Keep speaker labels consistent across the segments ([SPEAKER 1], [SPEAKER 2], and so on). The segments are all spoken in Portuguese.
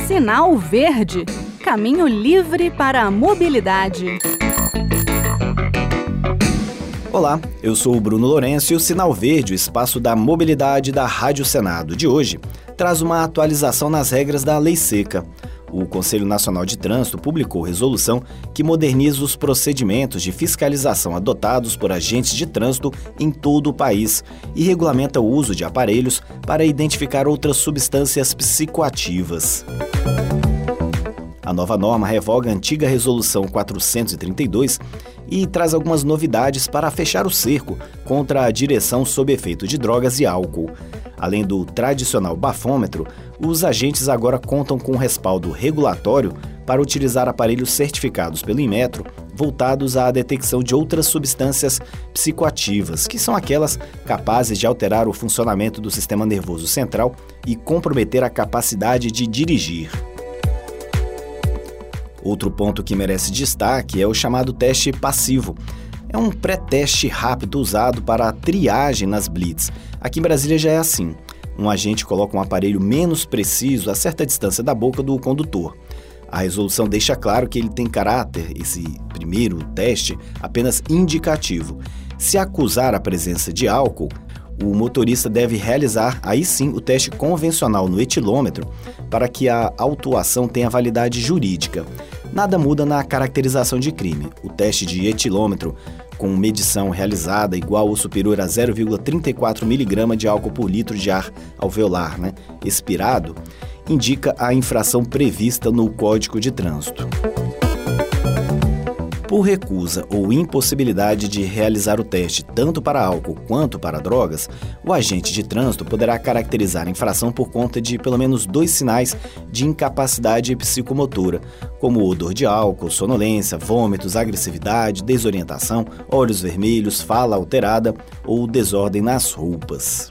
[SPEAKER 1] Sinal Verde, caminho livre para a mobilidade.
[SPEAKER 2] Olá, eu sou o Bruno Lourenço e o Sinal Verde, o espaço da mobilidade da Rádio Senado de hoje, traz uma atualização nas regras da Lei Seca. O Conselho Nacional de Trânsito publicou resolução que moderniza os procedimentos de fiscalização adotados por agentes de trânsito em todo o país e regulamenta o uso de aparelhos para identificar outras substâncias psicoativas. A nova norma revoga a antiga Resolução 432 e traz algumas novidades para fechar o cerco contra a direção sob efeito de drogas e álcool. Além do tradicional bafômetro, os agentes agora contam com respaldo regulatório para utilizar aparelhos certificados pelo Inmetro voltados à detecção de outras substâncias psicoativas, que são aquelas capazes de alterar o funcionamento do sistema nervoso central e comprometer a capacidade de dirigir. Outro ponto que merece destaque é o chamado teste passivo. É um pré-teste rápido usado para a triagem nas blitz. Aqui em Brasília já é assim. Um agente coloca um aparelho menos preciso a certa distância da boca do condutor. A resolução deixa claro que ele tem caráter, esse primeiro teste, apenas indicativo. Se acusar a presença de álcool, o motorista deve realizar, aí sim, o teste convencional no etilômetro para que a autuação tenha validade jurídica. Nada muda na caracterização de crime. O teste de etilômetro, com medição realizada igual ou superior a 0,34 mg de álcool por litro de ar alveolar, expirado, indica a infração prevista no Código de Trânsito. Por recusa ou impossibilidade de realizar o teste tanto para álcool quanto para drogas, o agente de trânsito poderá caracterizar a infração por conta de pelo menos 2 sinais de incapacidade psicomotora, como odor de álcool, sonolência, vômitos, agressividade, desorientação, olhos vermelhos, fala alterada ou desordem nas roupas.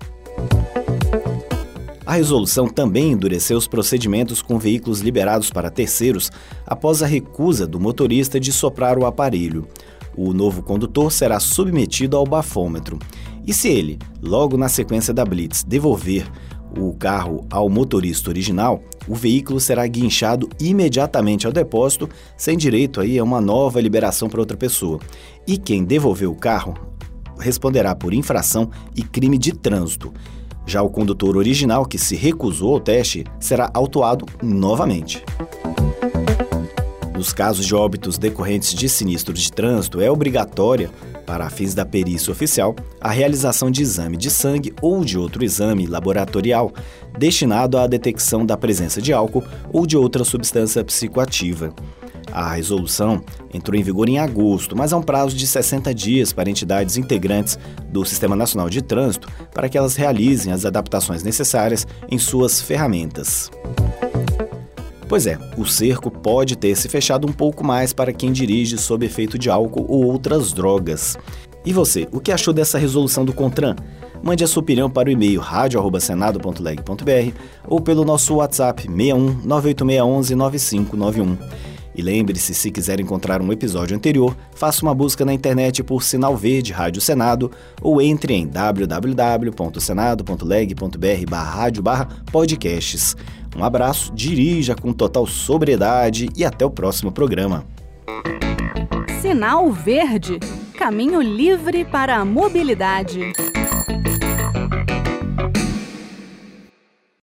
[SPEAKER 2] A resolução também endureceu os procedimentos com veículos liberados para terceiros após a recusa do motorista de soprar o aparelho. O novo condutor será submetido ao bafômetro. E se ele, logo na sequência da blitz, devolver o carro ao motorista original, o veículo será guinchado imediatamente ao depósito, sem direito a uma nova liberação para outra pessoa. E quem devolver o carro responderá por infração e crime de trânsito. Já o condutor original, que se recusou ao teste, será autuado novamente. Nos casos de óbitos decorrentes de sinistros de trânsito, é obrigatória, para fins da perícia oficial, a realização de exame de sangue ou de outro exame laboratorial destinado à detecção da presença de álcool ou de outra substância psicoativa. A resolução entrou em vigor em agosto, mas há um prazo de 60 dias para entidades integrantes do Sistema Nacional de Trânsito para que elas realizem as adaptações necessárias em suas ferramentas. Pois é, o cerco pode ter se fechado um pouco mais para quem dirige sob efeito de álcool ou outras drogas. E você, o que achou dessa resolução do CONTRAN? Mande a sua opinião para o e-mail radio@senado.leg.br ou pelo nosso WhatsApp 61 98611 9591. E lembre-se, se quiser encontrar um episódio anterior, faça uma busca na internet por Sinal Verde Rádio Senado ou entre em www.senado.leg.br/radio/podcasts. Um abraço, dirija com total sobriedade e até o próximo programa.
[SPEAKER 1] Sinal Verde, caminho livre para a mobilidade.